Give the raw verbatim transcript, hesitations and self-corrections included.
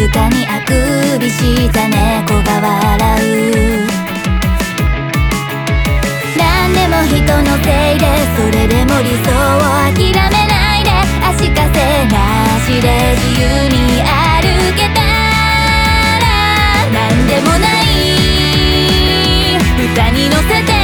つかにあくびした猫が笑う。何でも人のせいで、それでも理想を諦めないで、足かせなしで自由に歩けたら、なんでもない歌に乗せて